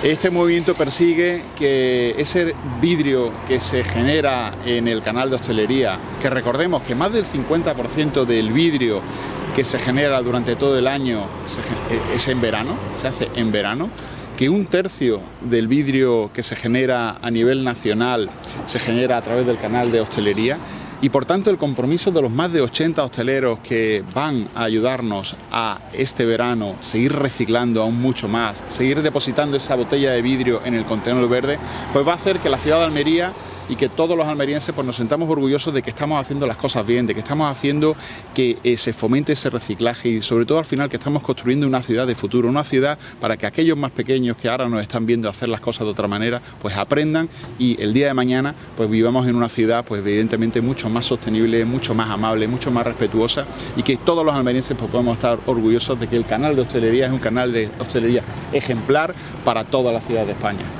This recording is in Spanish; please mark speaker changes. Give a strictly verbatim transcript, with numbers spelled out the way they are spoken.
Speaker 1: Este movimiento persigue que ese vidrio que se genera en el canal de hostelería, que recordemos que más del cincuenta por ciento del vidrio que se genera durante todo el año es en verano, se hace en verano, que un tercio del vidrio que se genera a nivel nacional se genera a través del canal de hostelería. Y por tanto el compromiso de los más de ochenta hosteleros que van a ayudarnos a este verano seguir reciclando aún mucho más, seguir depositando esa botella de vidrio en el contenedor verde, pues va a hacer que la ciudad de Almería y que todos los almerienses pues nos sentamos orgullosos de que estamos haciendo las cosas bien, de que estamos haciendo que eh, se fomente ese reciclaje y sobre todo al final que estamos construyendo una ciudad de futuro, una ciudad para que aquellos más pequeños que ahora nos están viendo hacer las cosas de otra manera, pues aprendan y el día de mañana pues vivamos en una ciudad pues evidentemente mucho más sostenible, mucho más amable, mucho más respetuosa y que todos los almerienses pues podemos estar orgullosos de que el canal de hostelería es un canal de hostelería ejemplar para toda la ciudad de España.